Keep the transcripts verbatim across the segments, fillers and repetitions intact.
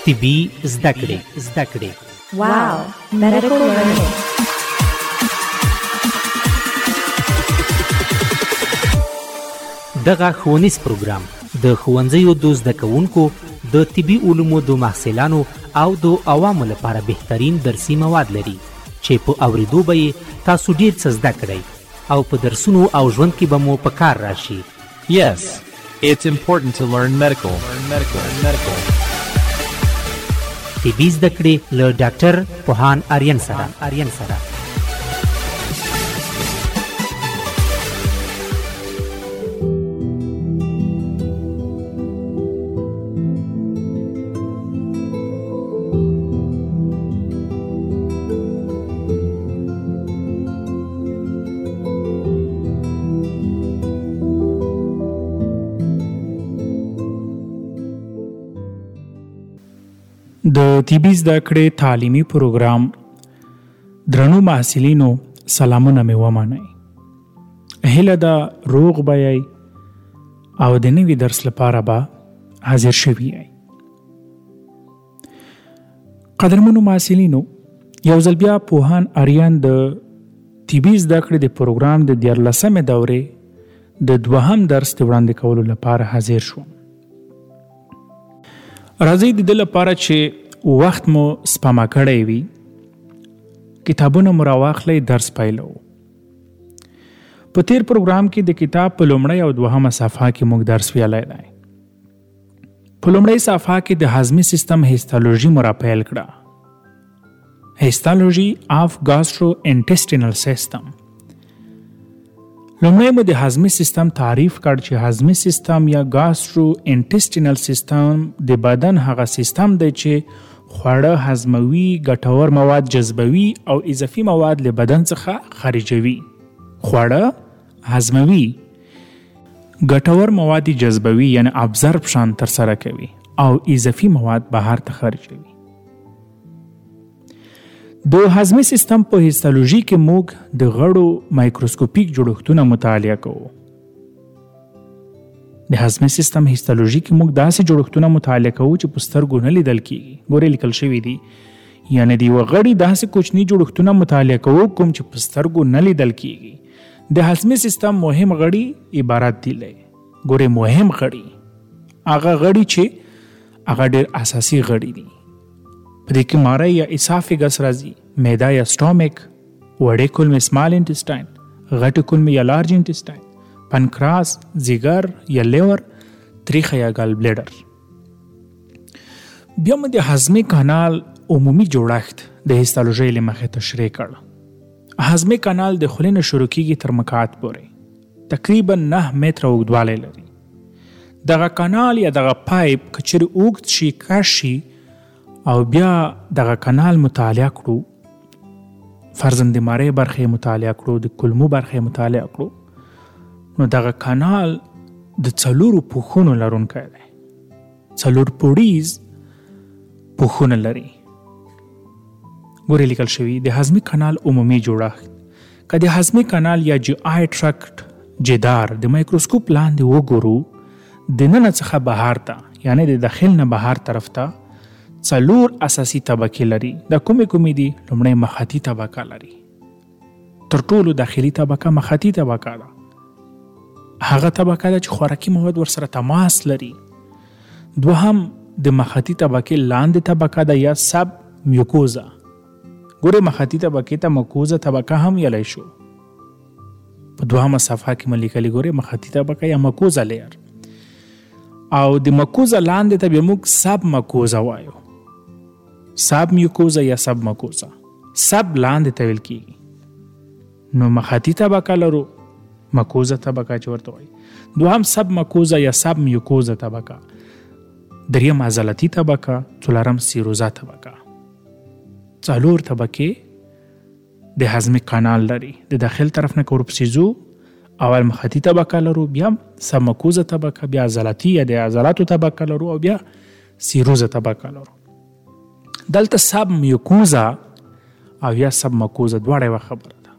طبي زده کړې زده کړې Wow, medical learning. دغه ښوونیز پروګرام د ښوونځیو د زده کوونکو د طبي علومو د محصلانو او د عوامو لپاره بهترین درسي مواد لري چې په اوریدو به یې تاسو ډیر څه زده کړئ او په درسونو او ژوند کې به مو په کار راشي. Yes, it's important to learn medical. Learn medical. Learn medical. طبي زده کړې له ډاکټر پوهان آریان سره آریان سره د طبي زده کړې تعلیمي پروګرام درنو محصلینو سلامونه مې ومنئ. هیله ده روغ به یئ او د نوي درس لپاره به حاضر شوي یئ. قدرمنو محصلینو، یو ځل بیا پوهان آریان د طبي زده کړې د پروګرام د دیارلسمې دورې د دوهم درس د وړاندې کولو لپاره حاضر شوم. راځئ د دې لپاره چې وخت مو سپما کړی وي کتابونه مو راواخلئ، درس پیلوو. په تیر پروګرام کې د کتاب په لومړۍ او دوهمه صفحه کې موږ درس ویلی دی. په لومړۍ صفحه کې د هضمي سیستم هیستالوژي مو را پیل کړه. هیستالوژي آف ګاسټرو انټسټینل سیستم. لومړی مو د هضمي سیستم تعریف کړ چې هضمي سیستم یا ګاسټرو انټسټینل سیستم د بدن هغه سیستم دی چې خواړه هضموي، ګټور مواد جذبوي او اضافي مواد له بدن څخه خارجوي. خواړه هضموي، ګټور مواد جذبوي یعنی ابزربشن تر سره کوي او اضافي مواد بهر ته خارجوي. د هضمي سیستم په هیستالوژي کې موږ د غړو مایکروسکوپیک جوړښتونه مطالعه کوو. د هضمي سیستم هیستالوژي کې موږ داسې جوړښتونه مطالعه کوو چې په سترګو نه لیدل کیږي. ګورې لیکل شوي دي، یعنی د یوه غړي داسې کوچني جوړښتونه مطالعه کوو کوم چې په سترګو نه لیدل کیږي. د هضمي سیستم مهم غړي عبارت دي له ګورې مهم غړي، هغه غړي چې هغه ډېر اساسي غړي دي. په دې کې ماری یا اسافیګس راځي، معده یا سټومک، وړې کولمې سمال انټسټاین، غټې کولمې یا لارج انټسټاین، پنکراس، ځیګر یا لیور، تریخه یا ګال بلیډر. بیا مو د هضمي کانال عمومي جوړښت د هیستالوژي له مخې تشریح کړ. هضمي کانال د خولې نه شروع کیږي تر مقعد پورې، تقریبا نه متره اوږدوالی لري. دغه کانال یا دغه پایپ که چیرې اوږد شي، کش شي او بیا دغه کانال مطالعه کړو، فرضاً د ماری برخې مطالعه کړو، د کولمو برخې مطالعه کړو، نو دغه کانال د څلورو پوښونو لرونکی دی. څلور پوړیز پوښونه لري. ګورې لیکل شوي د هضمي کانال عمومي جوړښت. که د هضمي کانال یا جی آی ټرکټ جدار د مایکروسکوپ لاندې وګورو، د ننه څخه بهر ته یعنی د داخل نه بهر طرف ته څلور اساسي طبقې لري. دا کومې کومې دي؟ لومړی مخاطي طبقه لري. تر ټولو داخلي طبقه مخاطي طبقه ده. هغه طبقه ده چې خوراکي مواد ورسره تماس لري. دوهم د مخاطي طبقې لاندې طبقه ده یا سب میوکوزا. ګورې مخاطي طبقې ته میوکوزا طبقه هم ویلی شو. په دوهمه صفحه کې مې لیکلي، ګورې مخاطي طبقه یا میوکوزا لیر. او د میوکوزا لاندې ته بیا موږ سب میوکوزا وایو. سب میوکوزا یا سب میوکوزا. سب لاندې ته ویل کیږي. نو مخاطي طبقه لرو، میوکوزا طبقه چې ورته وایي. دوهم سب میوکوزا یا سب میوکوزا طبقه. دریم عضلاتي طبقه. څلورم سیروزا طبقه. څلور طبقې د هضمي کانال لري. د داخل طرف نه که ورپسې ځو، اول مخاطي طبقه لرو، بیا سب میوکوزا طبقه، بیا عضلاتي یا د عضلاتو طبقه لرو او بیا سیروزا طبقه لرو. دلته سب میوکوزا او یا سب میوکوزا دواړه یوه خبره ده.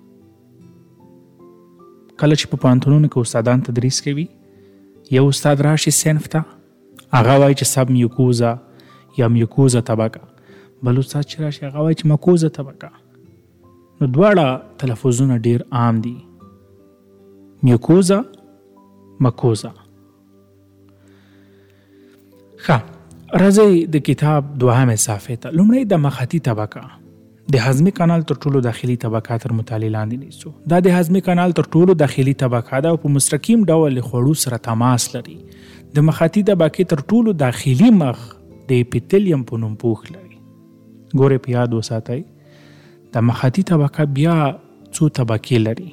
کله چې په پوهنتونونو کې استادان تدریس کوي، یو استاد راشي صنف ته، هغه وایي چې سب میوکوزا یا میوکوزا طبقه. بل استاد چې راشي هغه وایي چې مکوزا طبقه. نو دواړه تلفظونه ډیر عام دي، میوکوزا، مکوزا. ښه، راځئ د کتاب دوهمه صفحې ته. لومړی د مخاطي طبقه د هضمي کانال تر ټولو داخلي طبقه تر مطالعې لاندې نیسو. دا د هضمي کانال تر ټولو داخلي طبقه ده او په مستقیم ډول له خوړو سره تماس لري. د مخاطي طبقې تر ټولو داخلي مخ د اپیتلیم په نوم پوښ لري. ګورې په یاد وساتئ، د مخاطي طبقه بیا څو طبقې لري؟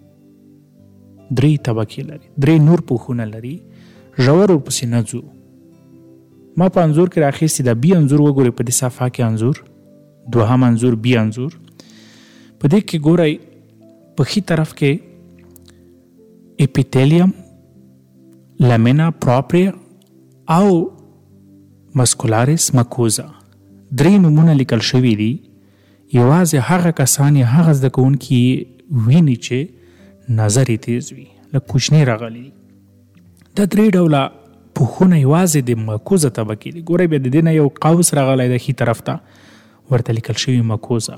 درې طبقې لري، درې نور پوښونه لري. ژور ورپسې نه ځو. ما په انځور کې راخیستې د بي انځور وګورئ، په دې صفحه کې انځور دوهم انځور بي انځور. په دې کې ګورئ په ښي طرف کې اپیتلیم، لمینا پراپریا او مسکولارس مکوزا درې نومونه لیکل شوي دي. یوازې هغه کسان یا هغه زده کوونکي ویني چې نظر یې تیز وي، لکه کوچني راغلي دي. دا درې ډوله پوښونه یوازې د مکوزا طبقې دي. ګورئ بیا د دې نه یو قوس راغلی دی ښي طرف ته، ورته لیکل شوي مکوزا.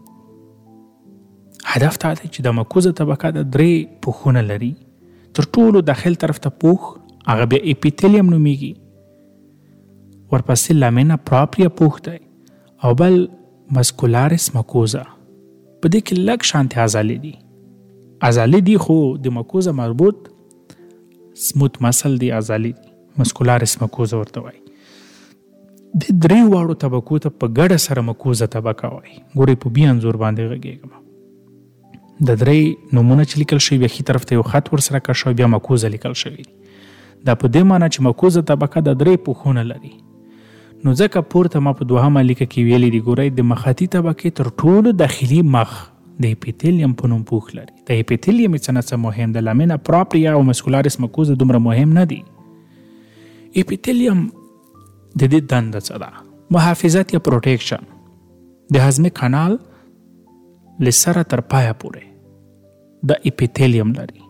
هدف دا دی چې د مکوزا طبقه د درې پوښونه لري. تر ټولو داخل طرف ته پوښ هغه بیا اپیتلیم نومیږي، ورپسې لمینا پراپریا پوښ دی او بل مسکولارس مکوزا. په دې کې لږ شانتې عضلې دي. عضلې دي خو د مکوزا مربوط سموت مسل دی، عضلې دي. مسکولارس مکوزا ورته وایي. د درې واړو طبقو ته په ګډه سره مکوزا طبقه وایي. ګورئ په بي انځور باندې غږېږم. د درې نومونه چې لیکل شوي، ښي طرف ته یو خط ورسره کړ شوی، بیا مکوزا لیکل شوي. دا په دې معنی چې مکوزا طبقه د درې پوښونه لري. نو ځکه پورته ما په دوهمه لیکه کې ویلي دي، ګورئ د مخاطي طبقې تر ټولو داخلي مخ د اپیتلیم په نوم پوښ لري. د اپیتلیم څه نه څه مهم، د لمینا پراپریا او مسکولارس مکوزا دومره مهم نه دي. اپیتلیم د دې دنده څه ده؟ محافظت یا پروټیکشن. د هضمي کانال له سره تر پایه پورې د اپیتلیم لري.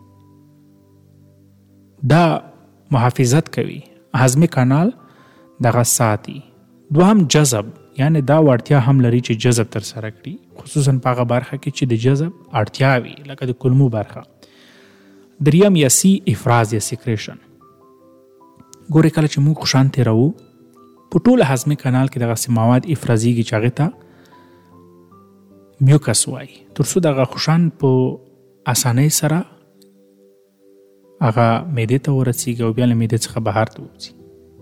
دا محافظت کوي، هضمي کانال دغه ساتي. دوهم جذب، یعنی دا وړتیا هم لري چې جذب تر سره کړي، خصوصا په هغه برخه کې چې د جذب اړتیا وي، لکه د کولمو برخه. دریم یا سی افراز یا سیکریشن. ګورئ کله چې موږ خوشان تیروو، په ټول هضمي کانال کې دغه مواد افرازیږي چې هغې ته میوکس وایي، تر څو دغه خوشان په اسانۍ سره هغه معدې ته ورسیږي او بیا له معدې څخه بهر ته وځي.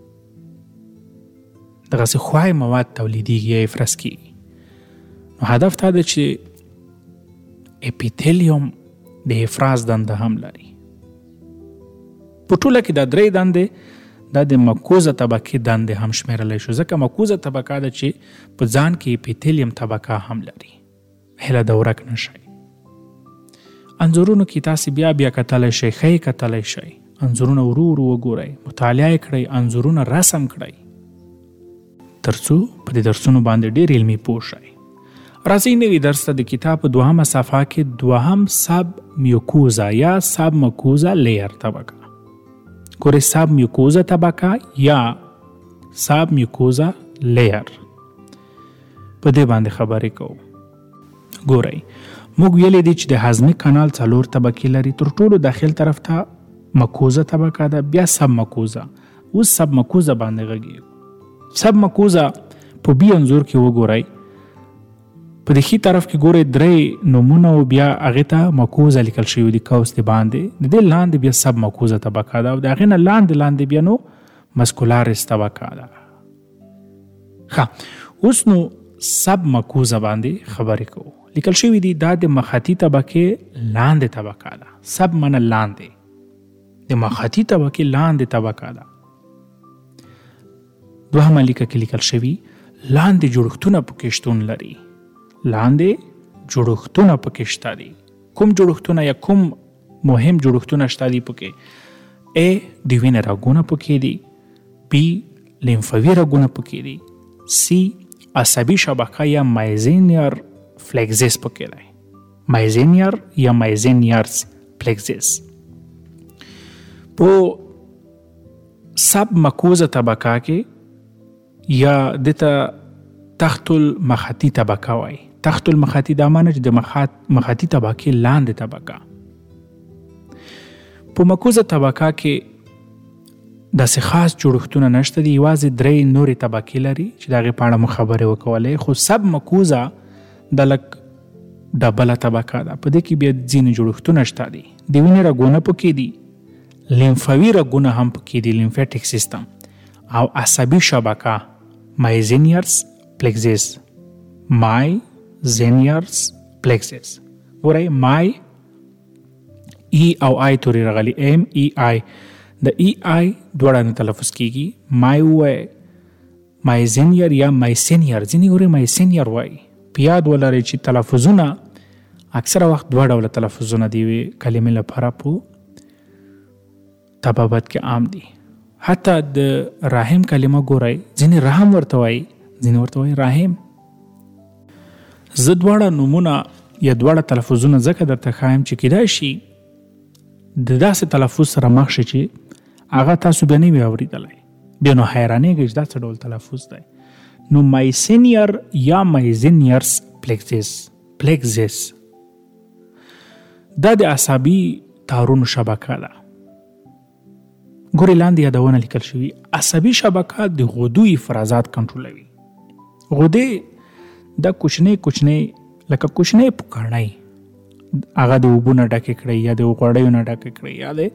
دغسې خوای مواد تولیدیږي یا افراز کیږي. نو هدف دا دی چې اپیتلیم د افراز دنده هم لري. په ټوله کې دا درې دندې دا د مکوزا طبقې دندې هم شمیرلی شو، ځکه مکوزا طبقه ده چې په ځان کې اپیتلیم طبقه هم لري. هیله ده ورک نه شئ. انځورونو کې تاسې بیا بیا کتلی شئ، ښه یې کتلی شئ. انځورونه ورو ورو وګورئ، مطالعه یې کړئ، انځورونه رسم کړئ، تر څو په دې درسونو باندې ډېر علمي پوه شئ. راځئ نوي درس ته. د کتاب په دوهمه صفحه کې دوهم سب میوکوزا یا سب مکوزا لیر طبقه. ګورئ سب میوکوزا طبقه یا سب میوکوزا لیر، په دې باندې خبرې کوو. ګورئ موږ ویلې دي چې د هضمي کانال څلور طبقې لري. تر ټولو داخل طرف ته مکوزا طبقه ده، بیا سب مکوزا. اوس سب مکوزا باندې غږیږو. سب مکوزا په بي انځور کې وګورئ، په دې ښي طرف کې ګورئ درې نومونه او بیا هغې ته مکوزا لیکل شوي دي قوس د باندې. د دې لاندې بیا سب مکوزا طبقه ده او د هغې نه لاندې لاندې بیا نو مسکولارس طبقه ده. ښه، اوس نو سب مکوزا باندې خبرې کوو. لیکل شوي دي دا د مخاطي طبقې لاندې طبقه ده. سب منه لاندې، د مخاطي طبقې لاندې طبقه ده. دوهمه لیکه کې لیکل شوي لاندې جوړښتونه پکې شتون لري. لاندې جوړښتونه پکې شته دي. کوم جوړښتونه یا کوم مهم جوړښتونه شته دي پکې؟ ا د وینې رګونه پکې دي، بی لیمفاوي رګونه پکې دي، سی عصبي شبکه یا مایزینیر فلیکزس پکې دی. مایزینیر یا مایزینیرز فلیکزس. په سب مکوزا طبقه کې یا دته تخت المخاطی طبقه وای. تخت المخاطی دا معنی چې د مخاط مخاطی طبقه لاندې طبقه. په مکوزه طبقه کې داسې خاص جوړښتونه نشته دي، یوازې درې نورې طبقې لري چې د هغې په اړه مو خبرې وکولې، خو سب مکوزه د لږ ډبله طبقه ده. په دې کې بیا ځینې جوړښتونه شته دي. د وینې رګونه پکې دي، لیمفوي رګونه هم پکې دي، لیمفیټیک سیستم، او عصبي شبکه مایزینیرز پلیکزس. مایزینیرز پلیکزس. ګورئ مای ای او آی تورې راغلي، ایم ای آی. د ای آی دواړه نه تلفظ کیږي. مای وای، مایزینیر یا مایسینیر، ځینې ګورئ مایسینیر وای. په یاد ولرئ چې تلفظونه اکثره وخت دوه ډوله تلفظونه دی کلمې لپاره په طبابت کې عام دي. حتی د رحم کلمه ګورئ، ځینې رحم ورته وایي، ځینې ورته وایي رحم. زه دواړه نومونه یا دواړه تلفظونه ځکه درته ښایم چې کیدای شي د داسې تلفظ سره مخ شي چې هغه تاسو بیا نه وي اورېدلی، بیا نو حیرانېږئ چې دا څه ډول تلفظ دی. نو مایسینیر یا مایزینیرز پلیکزس پلیکزس دا د عصبي تارونو شبکه ده. ګورې لاندې یادونه لیکل شوي. عصبي شبکه د غدو افرازات کنټرولوي. غدې دا کوچنی کوچنی لکه کوچنی پوکڼۍ، هغه د اوبو نه ډکې کړئ یا د غوړیو نه ډکې کړئ یا د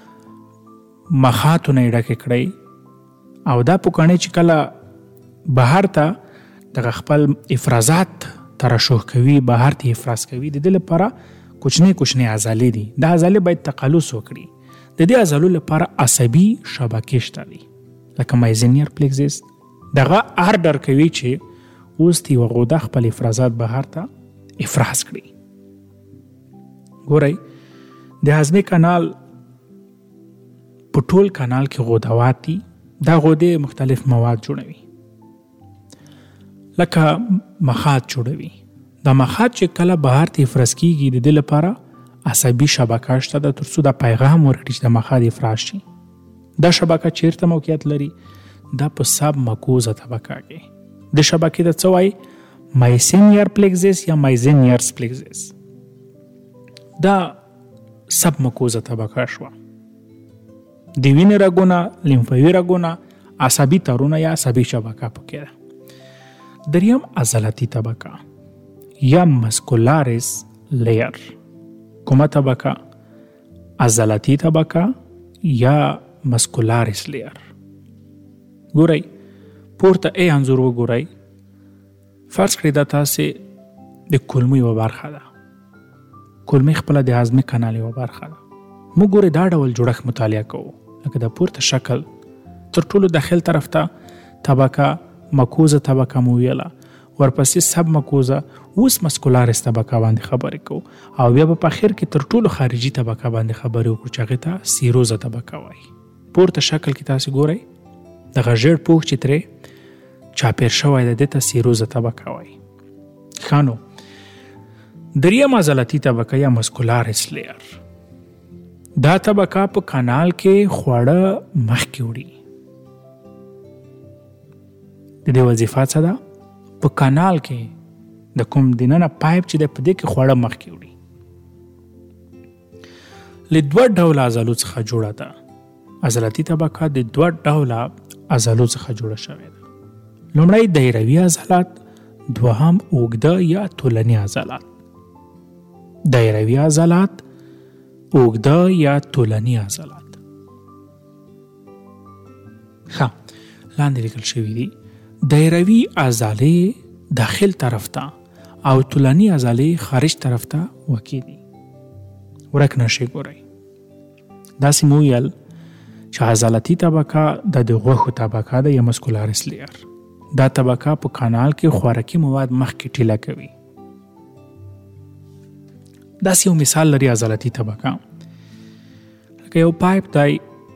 مخاطو نه یې ډکې کړئ، او دا پوکڼۍ چې کله بهر ته دغه خپل افرازات ترشح کوي، بهر ته افراز کوي، د دې لپاره کوچنی کوچنی عضلې دي. دا عضلې باید تقلص وکړي. د دې عضلو لپاره عصبي شبکې شته دي، لکه مایزینیر پلیکزس. دغه آرډر کوي چې اوس یوه غده خپل افرازات بهر ته افراز کړي. ګورئ د هاضمې کانال په ټول کانال کې غدوات دي. دا غدې مختلف مواد جوړوي، لکه مخاط جوړوي. دا مخاط چې کله بهر ته افراز کیږي، د دې لپاره عصبي شبکه شته ده تر څو دا پیغام ورکړي چې د مخاط افراز شي. دا شبکه چیرته موقعیت لري؟ دا په سب مکوزه طبقه کې. د شبکې ته څه وایي؟ مایسینیر پلیکزس یا مایزینیرز پلیکزس. دا سب مکوزه طبقه شوه. د وینې رګونه، لیمفوي رګونه، عصبي تارونه یا عصبي شبکه پکې ده. دریم عضلاتي طبقه یا مسکولارس لیر. کومه طبقه؟ عضلاتي طبقه یا مسکولارس لیر. ګورئ پورته ای انځور وګورئ. فرض کړئ دا تاسې د کولمو یوه برخه ده. کولمې خپله د هاضمې کانال یوه برخه ده. موږ ګورئ دا ډول جوړښت مطالعه کوو، لکه د پورته شکل تر ټولو داخل طرف ته طبقه مکوزه طبقه مو ویله، ورپسې سب مکوزه، اوس مسکولارس طبقه باندې خبرې کوو، او بیا به په اخر کې تر ټولو خارجي طبقه باندې خبرې وکړو چې هغې ته سیروزه طبقه وایي. پورته شکل کې تاسې ګورئ دغه ژیړ پوښ چې ترې چاپېر شوی دی، دې ته سیروزه طبقه وایي. ښه نو دریم عضلاتي طبقه یا مسکولارس لیر. دا طبقه په کانال کې خواړه مخکې وړي. د دې وظیفه څه ده؟ په کانال کې د کوم دننه پایپ چې دی په دې کې خواړه مخکې وړي. له دوه ډوله عضلو څخه جوړه ده. عضلاتي طبقه د دوه ډوله عضلو څخه جوړه شوې ده. لومړی دایروي عضلات، دوهم اوږده یا طولني عضلات. دایروي عضلات، اوږده یا طولني عضلات. ښه لاندې لیکل شوي دي. دایروي عضلې داخل طرف ته او طولني عضلې خارج طرف ته واقع دي. ورک نشئ ګورئ. داسې مو ویل چې عضلاتي طبقه د د غوښو طبقه ده یا مسکولارس لیر. دا طبقه په کانال کې خوراکي مواد مخکې ټیله کوي. داسې یو مثال لري عضلاتي طبقه، لکه یو پایپ دی.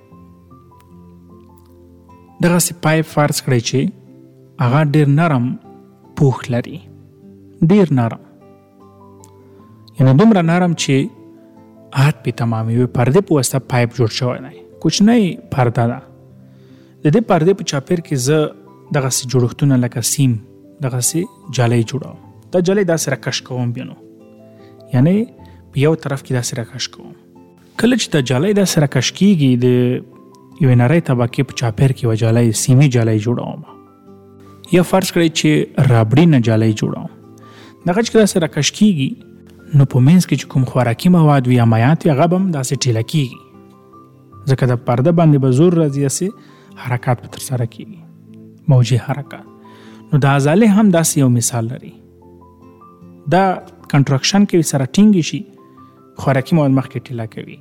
دغسې پایپ فرض کړئ چې هغه ډېر نرم پوښ لري، ډېر نرم، یعنې دومره نرم چې هات پې تماموي. پردې په واسطه پایپ جوړ شوی دی، کوچنۍ پرده ده. د دې پردې په چاپېر کې زه دغسې جوړښتونه لکه سیم دغسې جالۍ جوړوم. دا جالۍ داسې راکش کوم بیا نو یعنی په یو طرف کې داسې راکش کوم. کله چې دا جالۍ داسې راکش کېږي د یوې نرۍ طبقې په چاپیر کې یوه جالۍ سیمي جالۍ جوړوم یا فرض کړئ چې رابړي نه جالۍ جوړوم. دغه چې داسې راکش کېږي نو په منځ کې چې کوم خوراکي مواد وي یا مایعات وي هغه به هم داسې ټیله کېږي ځکه د پرده باندې به زور راځي داسې حرکات به ترسره کېږي موجي حرکات. نو د عضلې هم داسې یو مثال لري. دا کنټراکشن کوي سره ټینګې شي خوراکي مواد مخکې ټیله کوي.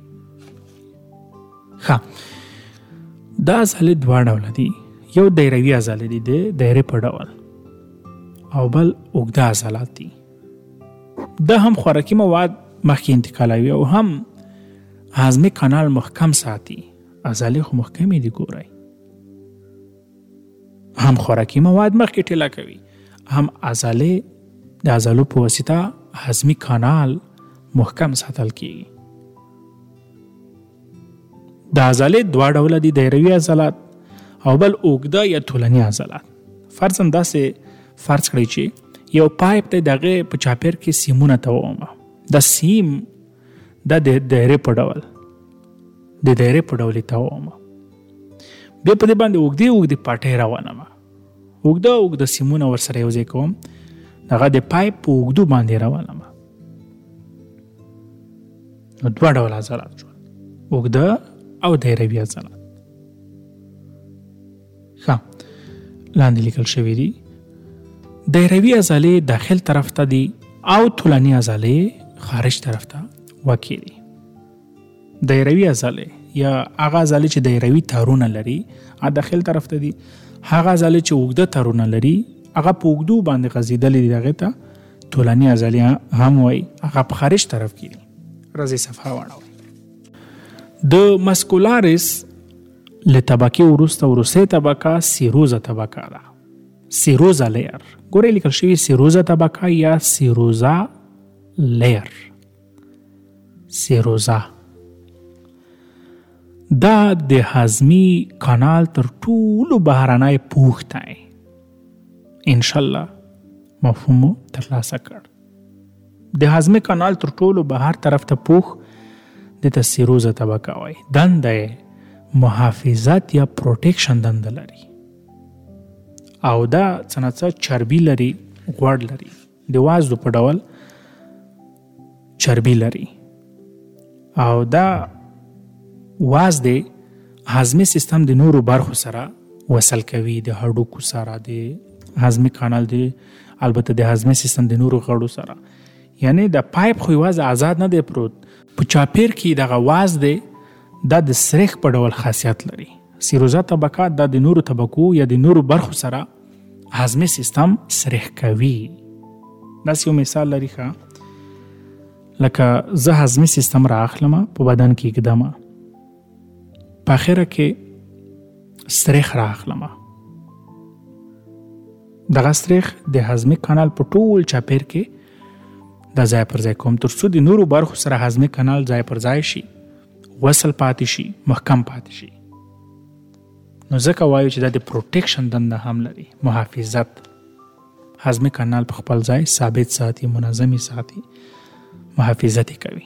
ښه دا عضلې دوه ډوله دي. یو دایروي عضلې دي د دایرې په ډول او بل اوږده عضلات دي. دا هم خوراکي مواد مخکې انتقالوي او هم هاضمي کانال محکم ساتي. عضلې خو محکمې دي ګورئ. هم خوراکي مواد مخکې ټیله کوي هم عضلې د عضلو په واسطه هاضمي کانال محکم ساتل کیږي. د عضلې دوه ډوله دي دایروي عضلات او بل اوږده یا طولني عضلات. فرضاً داسې فرض کړئ چې یو پایپ دی دغه په چاپیر کې سیمونه تاووم. دا سیم دا د دایرې په ډول د دایرې په ډول یې تاووم. بیا په دې باندې اوږدې اوږدې پاټۍ روانوم. اوږده اوږده سیمونه ورسره یو ځای کوم. هغه د پایپ په اوږدو باندې روانوم. نو دوه ډول عضلات شول اوږده او دایروي عضلات. ښه لاندې لیکل شوي دي دایروي عضلې داخل طرف ته دي او طولني عضلې خارج طرف ته واقع دي. دایروي عضلې یا هغه عضلې چې دایروي تارونه لري هغه داخل طرف ته دي. هغه عضلې چې اوږده تارونه لري هغه په اوږدو باندې غځېدلې دي هغې ته طولني عضلې هم وایي. هغه په خارج طرف کې دي. راځئ صفحه واړوئ. د مسکولارس له طبقې وروسته وروستۍ طبقه سیروزه طبقه ده. سیروزا لیر. ګورئ لیکل شوي سیروزا طبقه یا سیروزا لیر. سیروزا دا د هاضمي کانال تر ټولو بهرنی پوښ دی. انشاءالله مفهوم ترلاسه کړ. د هاضمي کانال تر ټولو بهر طرف ته پوښ د ته سیروزا طبقه وایي. دنده محافظت یا پروټیکشن دنده لري او دا څه نه څه چربي لري غوړ لري د وازدو په ډول چربي لري او دا وازدې هاضمي سیستم د نورو برخو سره وصل کوي د هډوکو سره د هاضمي کانال دی البته د هاضمي سیستم د نورو غړو سره. یعنی د پایپ خو یوازې آزاد نه دی پروت په چاپیر کې دغه وازدې دا د سریخ په ډول خاصیت لري. سیروزا طبقه دا د نورو طبقو یا د نورو برخو سره هاضمي سیستم سریخ کوي. داسې یو مثال لري ښه لکه زه هاضمي سیستم را اخلم په بدن کې ږدم په اخره کې سریخ را اخلم. دغه سریخ د هاضمي کانال په ټول چاپیر کې دا ځای پر ځای کوم تر څو د نورو برخو سره هاضمي کانال ځای پر ځای شي وصل پاتې شي محکم پاتې شي. نو ځکه وایو چې دا د پروټیکشن دنده هم لري. محافظت هاضمي کانال په خپل ځای ثابت ساتي منظمي ساتي محافظت کوي.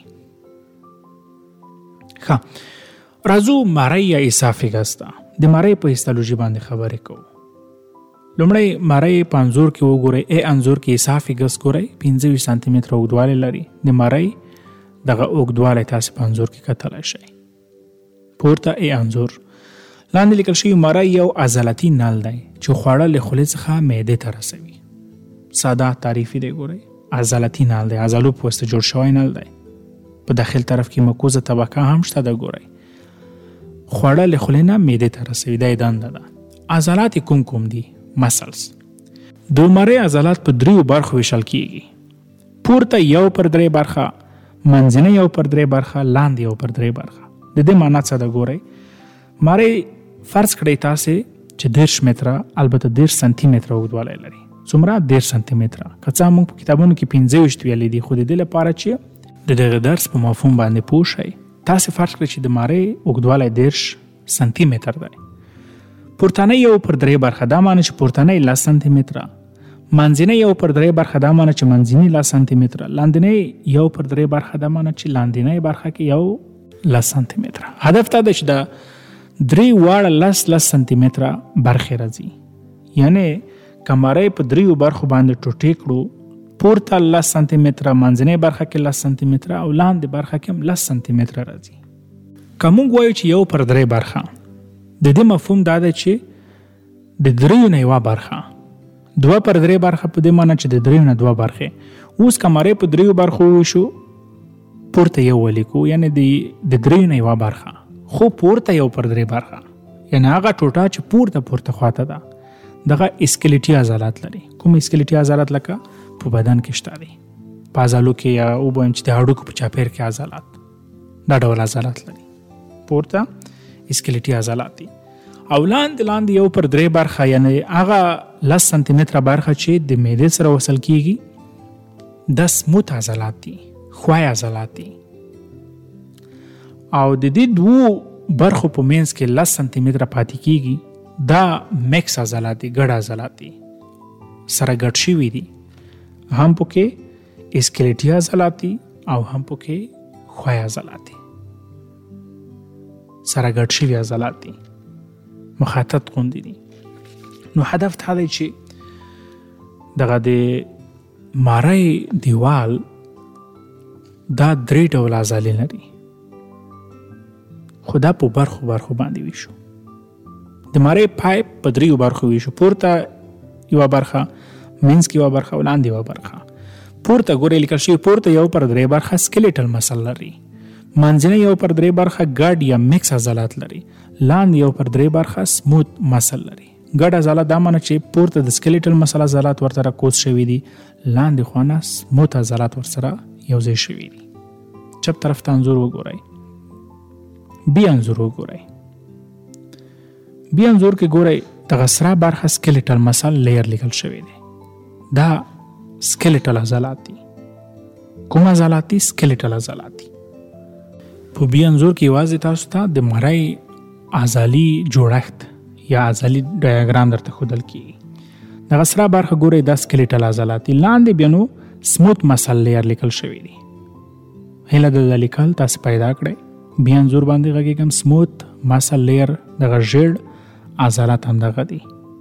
ښه راځو ماری یا اسافیګس ته. د ماری په هیستولوژي باندې خبرې کوو. لومړی ماری په انځور کې وګورئ. ای انځور کې اسافیګس ګورئ پنځه ویشت سانتي متره اوږدوالی لري. د ماری دغه اوږدوالی تاسې په انځور کې کتلی شئ. پورته ای انځور. لاندې لیکل شوي مری یو عضلاتي نل دی چې خواړه له خولې څخه معدې ته رسوي. ساده تعریفي دی ګورئ. عضلاتي نل دی عضلو په واسطه جوړ شوی نل دی. په داخل طرف کې مکوزه طبقه هم شته ده ګورئ. خواړه له خولې نه معدې ته رسوي دا یې دنده ده. عضلات کوم کوم دي؟ مسلز. د مری عضلات په دریو برخو ویشل کیږي. پورته یو پر درې برخه منځنۍ یو پر درې برخه لاندې یو پر درې برخه. د دې معنا څه ده ګورئ. مری فرض کړئ تاسې چې دېرش متره البته دېرش سانتي متره اوږدوالی لري. څومره؟ دېرش سانتي متره. که څه موږ په کتابونو کې پنځه ویشت ویلي دي خو د دې لپاره چې د دغه درس په مفهوم باندې پوه شئ تاسې فرض کړئ چې د مری اوږدوالی دېرش سانتي متر دی. پورتنۍ یو پر درې برخه دا معنی چې پورتنۍ لس سانتي متره، منځنۍ یو پر درې برخه دا معنی چې منځنۍ لس سانتي متره، لاندنۍ یو پر درې برخه دا معنی چې لاندنۍ برخه کې یو لس سانتي متره. هدف دا ده چې دا درې واړه لس لس سانتي متره برخې راځي، یعنی کمرې په دریو برخو باندې ټوټې کړو، پورته لس سانتي متره، منځنۍ برخه کې لس سانتي متره او لاندې برخه کې هم لس سانتي متره راځي. که موږ وایو چې یو پر درې برخه، د دې مفهوم دا دی چې د دریو نه یوه برخه، دوه پر درې برخه په دې معنی چې د دریو نه دوه برخې. اوس کمرې په دریو برخو وویشو، پورته یو ولیکو، یعنی د دریو نه یوه برخه، خو پورته یو پر درې برخه، یعنی هغه ټوټه چې پورته پورته خواته ده دغه اسکلیټي عضلات لري. کوم اسکلیټي عضلات لکه په بدن کې شته دي، په عضلو کې یا وبایم چې د هډوکو په چاپیر کې عضلات، دا ډول عضلات لري، پورته اسکلیټي عضلات دي. او لاندې لاندې یو پر درې برخه، یعنی هغه لس سانتي متره برخه چې د معدې سره وصل کیږي، دا سموت عضلات دي، خوای عضلات دي. او د دې دوو برخو په منځ کې لس سانتي متره پاتې کیږي، دا میکس عضلات دي، ګډ عضلات دي، سره ګډ شوي دي، هم پکې اسکلیټي عضلات دي او هم پکې خوای عضلات دي، سره ګډ شوي عضلات دي، مخاطط غوندې دي. نو هدف دا دی چې دغه د مارۍ دیوال دا درې ډول عضلې لري، خو دا په برخو برخو باندې ویشو. د مارۍ پایپ په دریو برخو ویشو، پورته یوه برخه، منځ کې یوه برخه او لاندې یوه برخه. پورته ګورئ لیکل شوي، پورته یو پر درې برخه سکلیټل مسل لري، منځنۍ یو پر درې برخه ګډ یا میکس عضلات لري، لاندې یو پر درې برخه سموت مسل لري. ګډ عضلات دا معنی چې پورته د سکلیټل مسل عضلات ورته راکوز شوي دي، لاندې خوا سموت عضلات ورسره یوځای شوي دي. چپ طرف ته انځور وګورئ، بی انځور وګورئ. بی انځور کې ګورئ دغه سره برخه سکلیټل مسل لیر لیکل شوی دی، دا سکلیټل عضلات دي. کوم عضلات دي؟ سکلیټل عضلات دي. په بی انځور کې یوازې تاسو ته د مړی عضلي جوړښت یا عضلي ډایاګرام درته ښودل کېږي. دغه سره برخه ګورئ دا سکلیټل عضلات دي، لاندې بیا نو سموت مسل لیر لیکل شوی دی. هیله ده د لیکل تاسو پیدا کړئ. بی انځور باندې غږیږم، سموت مسل لیر دغه ژیړ عضلات هم دغه دي،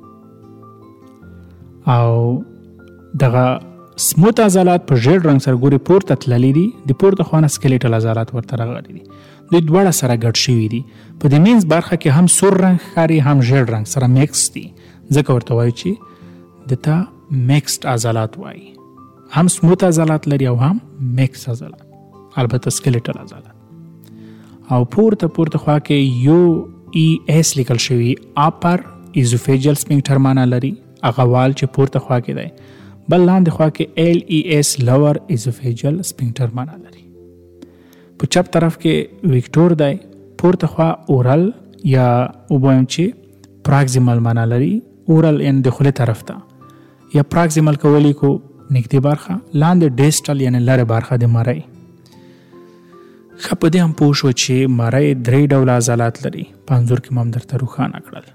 او دغه سموت عضلات په ژیړ رنګ سره ګوري پورته تللی دي، د پورته خوا سکلیټل عضلات ورته راغلي دي، دوی دواړه سره ګډ شوي دي. په دې منځ برخه کې هم سور رنګ ښکاري هم ژیړ رنګ سره میکس دي، ځکه ورته وایي چې دته میکسډ عضلات وایي، هم سموت عضلات لري او هم میکس عضلات، البته سکلیټل عضلات. او پورته پورته خوا کې یو ای ایس لیکل شوی، اپر ایزوفیجل سپینکټر معنا لري، هغه وال چې پورته خوا کې دی، بل لاندې خوا کې ایل ای ایس لور ایزوفیجل سپینکټر معنا لري. په چپ طرف کې ویکټور دی، پورته خوا اورل یا وبایم چې پراکزیمل معنا لري، اورل یعنی د خولې طرف ته، یا پراکزیمل کولی کو نږدې برخه، لاندې ډیسټل یعنی لرې برخه د مړی. ښه په دې هم پوه شو چې مړی درې ډوله عضلات لري، په انځور کې هم درته روښانه کړل.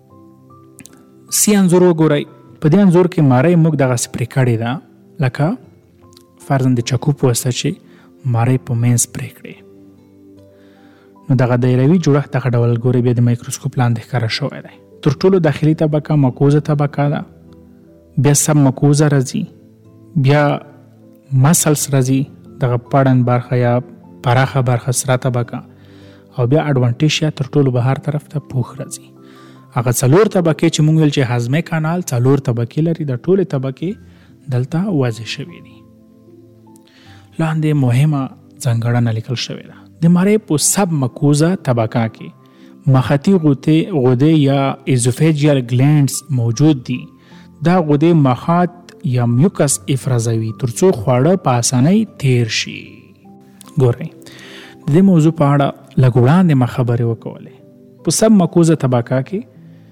سی انځور وګورئ، په دې انځور کې مړی موږ دغسې پرې کړې ده، لکه فرضاً د چکو په واسطه چې مړی په منځ پرې کړې. نو دغه دایروي جوړښت دغه ډول ګورئ بیا د مایکروسکوپ لاندې ښکاره شوی دی. تر ټولو داخلي طبقه مکوزه طبقه ده، بیا سب مکوزه راځي، بیا مسلس راځي، دغه پړن برخه یا پراخه برخه سره طبقه، او بیا اډوانټیشیا تر ټولو بهر طرف ته پوښ راځي. هغه څلور طبقې چې موږ ویل چې هاضمه کانال څلور طبقې لري، د ټولې طبقې دلته واضح شوي دي. لاندې مهمه ځانګړنه لیکل شوې ده، د مړی په سب مکوزه طبقه کې مخاطي غدې یا ایزوفیجیل ګلینډز موجود دي. دا غدې مخاط یا میوکس افرازوي ترڅو خواړه په اسانۍ تیر شي. ګورئ د دې موضوع په اړه لږ وړاندې ما خبرې وکولې. په سب مکوزه طبقه کې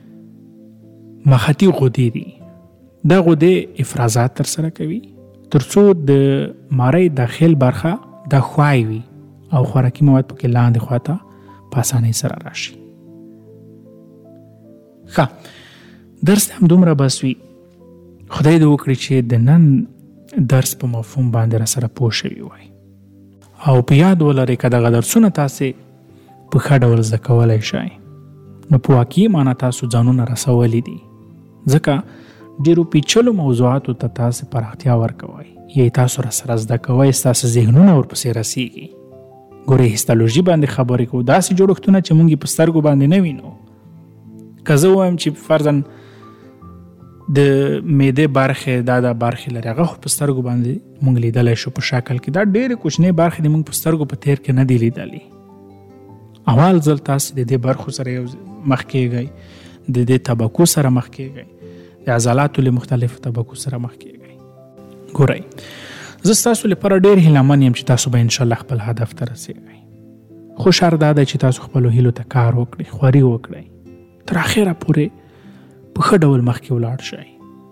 مخاطي غدې دي، دا غدې افرازات ترسره کوي ترڅو د مړی داخل برخه د خوای وي او خوراکي مواد پکې لاندې خواته په اسانۍ سره راشي. ښه درس هم دومره بس وي خدای دې وکړي چې د نن درس په مفهوم باندې را سره پوه شوي وای او په یاد ولرئ که دغه درسونه تاسې په ښه ډول زده کولی شئ نو په واقعي معنا تاسو ځانونه رسولی دي ځکه ډېرو پیچلو موضوعاتو ته تاسې پراختیا ورکوئ یا تاسو را سره زده کوئ ستاسو ذهنونه ورپسې رسیږي ګورئ هیستالوژي باندې خبرې کوو داسې جوړښتونه چې موږ یې په سترګو باندې نه وینو که زه ووایم چې فرضاً د معدې برخې دا دا برخې لري هغه خو په سترګو باندې موږ لیدلی شو په شکل کې دا ډېرې کوچنۍ برخې د موږ په سترګو په تیر کې نه دي لیدلي اول ځل تاسو د دې برخو سره یو مخ کېږئ د دې طبقو سره مخ کېږئ د عضلاتو له مختلفو طبقو سره مخ کېږئ ګورئ زه ستاسو لپاره ډېر هیلهمن یم چې تاسو به انشاءالله خپل هدف ته رسېږئ خو شرط دا دی چې تاسو خپلو هیلو ته کار وکړئ خواري وکړئ تر اخره پورې په ښه ډول مخکې ولاړ شئ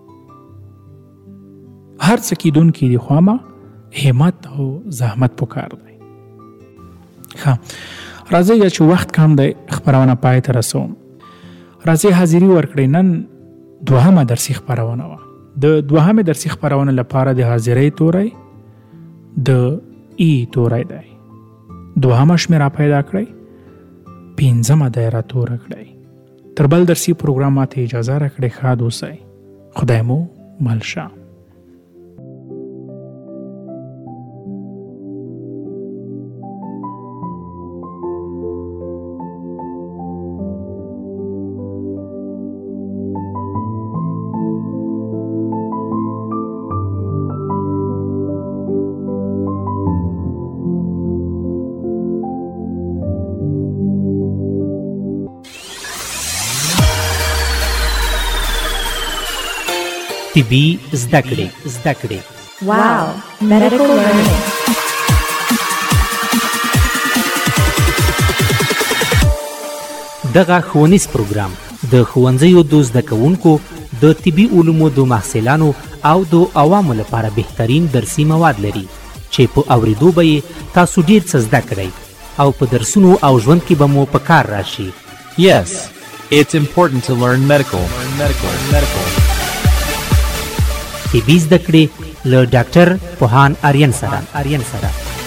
هر څه کیدونکي دي خو اما همت او زحمت پکار دی ښه راځئ چې وخت کم دی خپرونه پای ته رسوم راځئ حاضري ورکړئ نن دوهمه درسي خپرونه وه د دوهمې درسي خپرونه لپاره د حاضرۍ توری د ای توری دی دوهمه شمېره پیدا کړئ پنځمه دایره توره کړئ تر بل درسي پروګرام ماته اجازه راکړئ ښاد اوسئ خدای مو مل شه طبي زده کړې زده کړې Wow, medical learning. دغه ښوونیز پروګرام د ښوونځیو د زده کوونکو د طبي علومو د محصلانو او د عوامو لپاره بهترین درسي مواد لري چې په اورېدو به یې تاسو ډېر څه زده کړئ او په درسونو او ژوند کې به مو په کار راشي. Yes, it's important to learn medical. Learn medical. Medical. طبي زده کړې له ډاکټر پوهان آریان سره آریان سره